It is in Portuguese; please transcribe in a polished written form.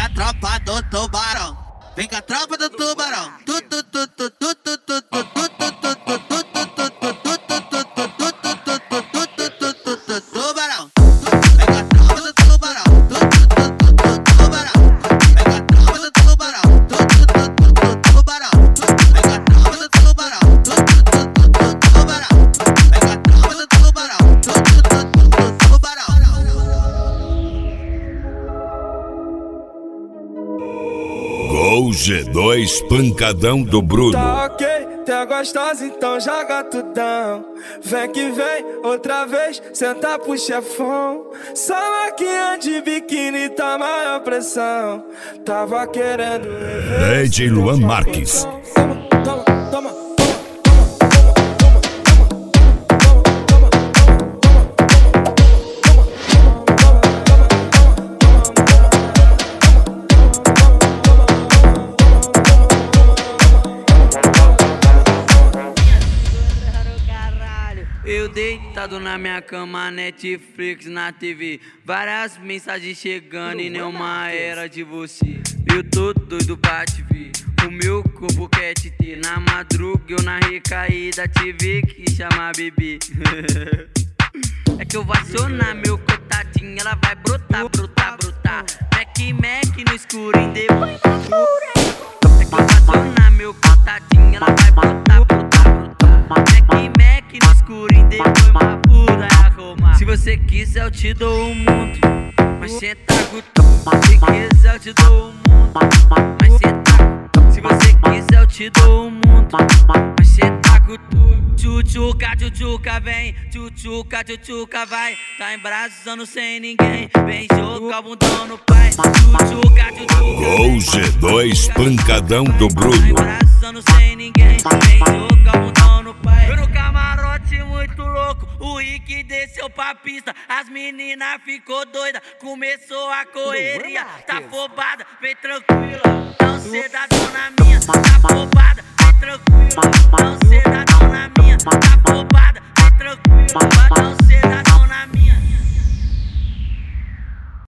a tropa do tubarão. Vem com a tropa do tubarão. Tubarão. Vem com a tropa do tubarão. Tubarão. Vem com a tropa do tubarão. Tubarão. Vem com a tropa do tubarão. Tubarão. Vem com a tropa do tubarão. Tubarão. Gol G2 Pancadão do Bruno. Tá ok, tá gostosa, então joga tudão. Vem que vem, outra vez, senta pro chefão. Salaquinha de biquíni, tá maior pressão. Tava querendo rever. DJ Luan Marques. Toma. Eu deitado na minha cama, Netflix na TV. Várias mensagens chegando e nenhuma era de você. Eu tô doido pra te ver, o meu corpo quer te ter. Na madruga eu na recaída tive que chamar bebê. É que eu vou acionar meu contatinho, ela vai brotar. Mac no escuro e depois na pura. É que eu vou acionar meu contatinho, ela vai brotar. Mac no escuro e depois uma puta é arrumar. Se você quiser eu te dou o mundo, mas cê tá com tudo. Se quiser eu te dou o mundo, mas cê tá. Se você quiser eu te dou o mundo, mas cê tá com tudo. Tchutchuca, vem, tchutchuca, vai. Tá embrasando sem ninguém, vem jogar o bundão no pai. Tchutchuca. Gol G2 Pancadão do Bruno. Tá embrasando sem ninguém, vem jogar o bundão no pai. Eu no camarote muito louco, o Rick desceu pra pista. As meninas ficou doida, começou a correria. Tá afobada, vem tranquila, não cê dá dona minha. Tá afobada, vem tranquila, não